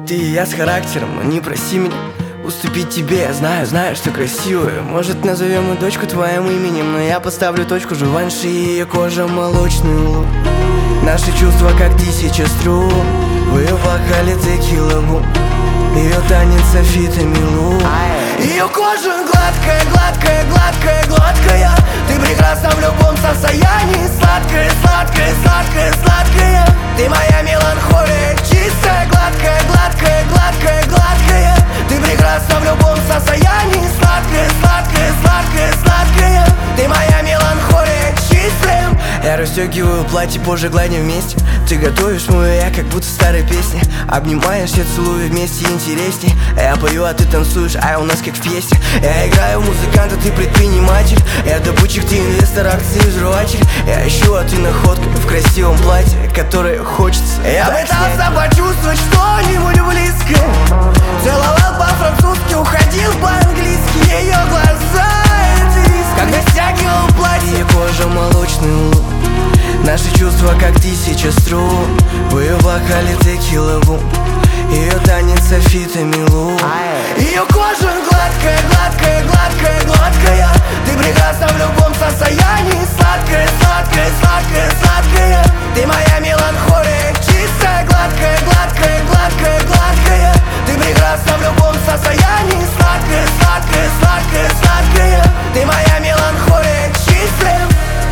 Ты и я с характером, не проси меня уступить тебе, я знаю, что красивая. Может, назовем и дочку твоим именем, но я поставлю точку. Жуванши, ее кожа, молочный лук. Наши чувства, как тысяча струн. В ее бокале текила бум. Ее танец софитами лук. Ее кожа гладкая, гладкая, гладкая, гладкая. Ты прекрасна в любом состоянии. Сладкая, сладкая, сладкая, сладкая. Ты моя меланхолия, чистая, гладкая, гладкая, гладкая, гладкая. Ты прекрасна в любом состоянии. Сладкая, сладкая, сладкая, сладкая. Ты моя меланхолия, чистая. Я расстегиваю платье, позже гладим вместе. Ты готовишь мою я, как будто старой песни. Обнимаешь, я целую вместе интересней. Я пою, а ты танцуешь, а у нас как в пьесе. Я играю музыканта, ты предприниматель. Я добытчик, ты инвестор, акции жвачек. Я ищу, а ты находка в красивом платье, которое хочется. Я пытался почувствовать что-нибудь близкое. Целовал по-французски, уходил по-английски. Ее глаза — это риск. Когда стягивал платье, ее кожа, молочный лук. Наши чувства, как тысяча струн. В ее бокале текила бум. Ее танец софитами лук. Ее кожа гладкая, гладкая, гладкая, гладкая. Ты прекрасна в любом состоянии. Сладкая, сладкая, сладкая, сладкая. Ты моя меланхолия, чистая, гладкая, гладкая, гладкая, гладкая. Ты прекрасна в любом состоянии. Сладкая, сладкая, сладкая, сладкая. Ты моя меланхолия, чистая.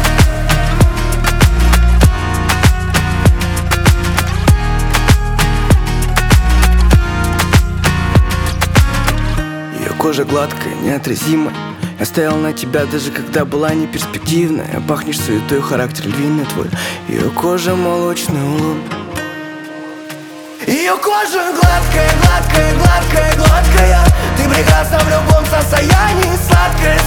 Кожа гладкая, неотразимая. Я стоял на тебя, даже когда была неперспективная. Пахнешь суетой, характер львиный твой. Ее кожа, молочный улыб. Ее кожа гладкая, гладкая, гладкая, гладкая. Ты прекрасна в любом состоянии. Сладкая,